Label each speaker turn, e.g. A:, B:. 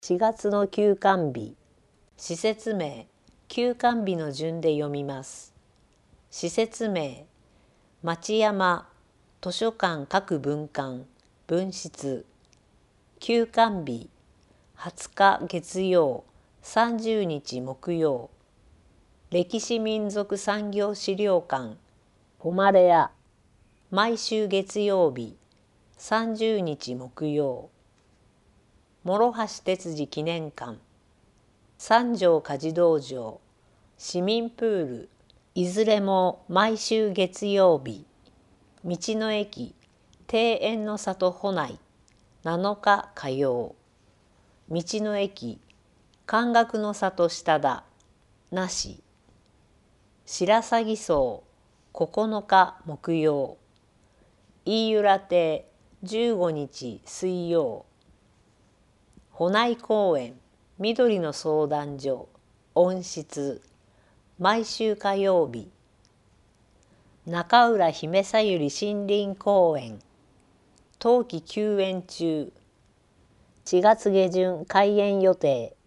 A: 4月の休館日。施設名、休館日の順で読みます。施設名、町山図書館各分館分室。休館日、20日月曜、30日木曜。歴史民族産業資料館誉屋、毎週月曜日、30日木曜。諸橋哲司記念館、三条火事道場、市民プール、いずれも毎週月曜日。道の駅、庭園の里保内、7日火曜。道の駅、漢学の里下田、なし。白鷺荘、9日木曜。飯浦亭、15日水曜。保内公園、緑の相談所、温室、毎週火曜日。中浦姫さゆり森林公園、冬季休園中。4月下旬開園予定。